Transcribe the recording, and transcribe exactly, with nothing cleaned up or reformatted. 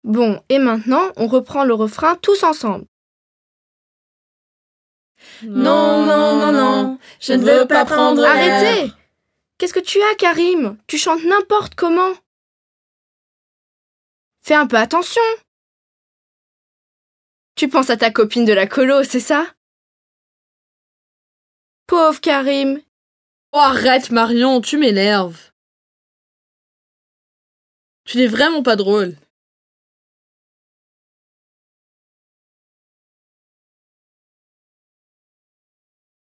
Bon, et maintenant, on reprend le refrain tous ensemble. Non, non, non, non, je ne veux pas prendre l'air. Arrêtez! Qu'est-ce que tu as, Karim? Tu chantes n'importe comment. Fais un peu attention. Tu penses à ta copine de la colo, c'est ça? Pauvre Karim. Oh, arrête, Marion, tu m'énerves. Tu n'es vraiment pas drôle.